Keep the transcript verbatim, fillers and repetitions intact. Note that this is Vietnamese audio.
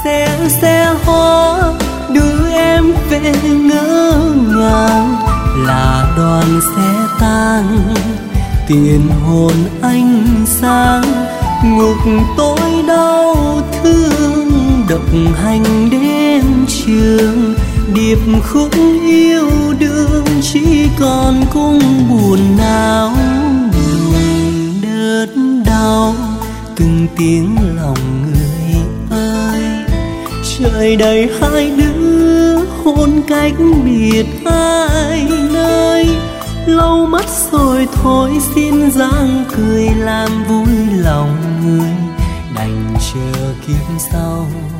xe xe hoa đưa em về ngỡ ngàng, là đoàn xe tang tiền hồn ánh sáng. Ngục tối đau thương độc hành đến trường, điệp khúc yêu đương chỉ còn cung buồn não. Đùm đớt đau từng tiếng lòng người ơi, trời đầy hai đứa hôn cách biệt hai nơi. Lau mắt rồi thôi xin dáng cười làm vui lòng người, đành chờ kiếp sau